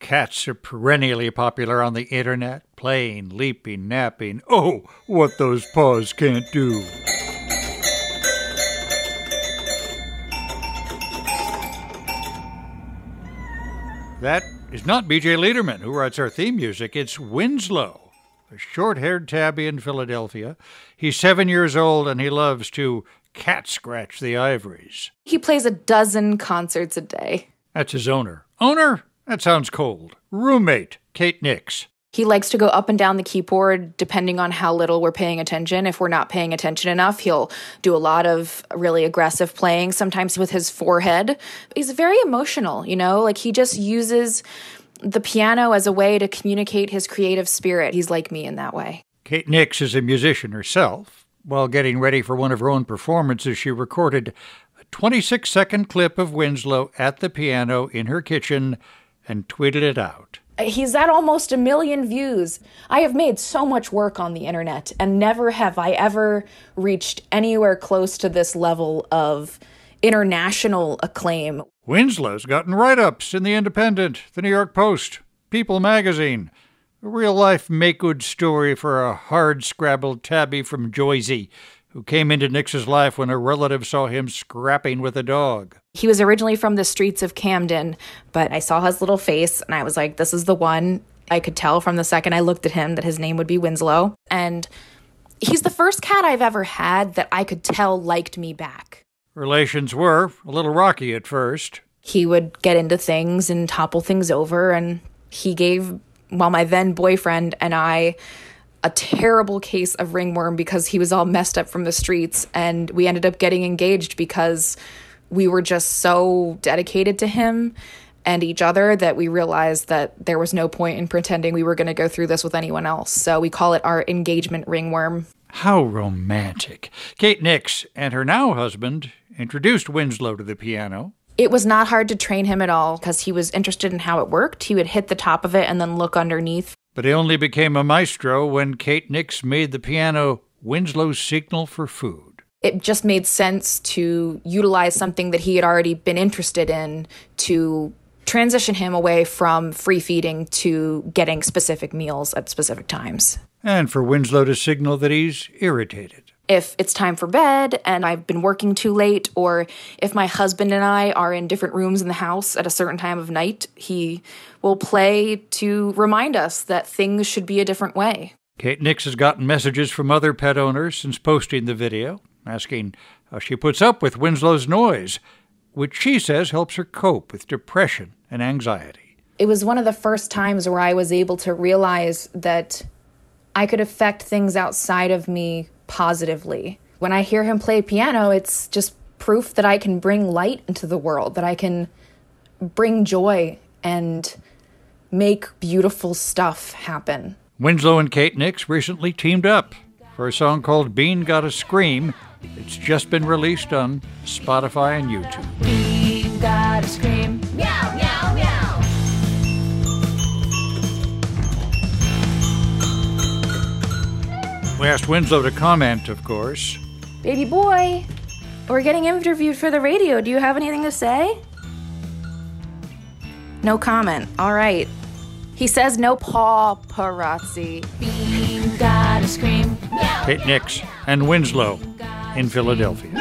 cats are perennially popular on the internet, playing, leaping, napping. Oh, what those paws can't do. That is not B.J. Liederman, who writes our theme music. It's Winslow, a short-haired tabby in Philadelphia. He's 7 years old, and he loves to cat-scratch the ivories. He plays 12 concerts a day. That's his owner. Owner? That sounds cold. Roommate, Kate Nix. He likes to go up and down the keyboard depending on how little we're paying attention. If we're not paying attention enough, he'll do a lot of really aggressive playing, sometimes with his forehead. He's very emotional, like he just uses the piano as a way to communicate his creative spirit. He's like me in that way. Kate Nix is a musician herself. While getting ready for one of her own performances, she recorded a 26-second clip of Winslow at the piano in her kitchen and tweeted it out. He's at almost 1 million views. I have made so much work on the internet, and never have I ever reached anywhere close to this level of international acclaim. Winslow's gotten write-ups in The Independent, The New York Post, People magazine. A real-life make-good story for a hard-scrabbled tabby from Jersey who came into Nix's life when a relative saw him scrapping with a dog. He was originally from the streets of Camden, but I saw his little face, and I was like, this is the one. I could tell from the second I looked at him that his name would be Winslow. And he's the first cat I've ever had that I could tell liked me back. Relations were a little rocky at first. He would get into things and topple things over, and he gave, my then boyfriend and I a terrible case of ringworm because he was all messed up from the streets, and we ended up getting engaged because we were just so dedicated to him and each other that we realized that there was no point in pretending we were going to go through this with anyone else. So we call it our engagement ringworm. How romantic. Kate Nix and her now husband introduced Winslow to the piano. It was not hard to train him at all because he was interested in how it worked. He would hit the top of it and then look underneath. But he only became a maestro when Kate Nix made the piano Winslow's signal for food. It just made sense to utilize something that he had already been interested in to transition him away from free feeding to getting specific meals at specific times. And for Winslow to signal that he's irritated. If it's time for bed and I've been working too late, or if my husband and I are in different rooms in the house at a certain time of night, he will play to remind us that things should be a different way. Kate Nix has gotten messages from other pet owners since posting the video, asking how she puts up with Winslow's noise, which she says helps her cope with depression and anxiety. It was one of the first times where I was able to realize that I could affect things outside of me positively. When I hear him play piano, it's just proof that I can bring light into the world, that I can bring joy and make beautiful stuff happen. Winslow and Kate Nix recently teamed up for a song called Bean Gotta Scream. It's just been released on Spotify and YouTube. Bean gotta scream, meow, meow, meow. We asked Winslow to comment, of course. Baby boy, we're getting interviewed for the radio. Do you have anything to say? No comment. All right. He says no paparazzi. Bean gotta scream, meow. Kate Nix and Winslow in Philadelphia.